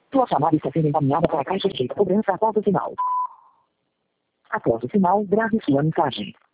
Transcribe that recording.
Sua chamada está sendo encaminhada para a caixa de cobrança após o sinal. Após o sinal, grave sua mensagem.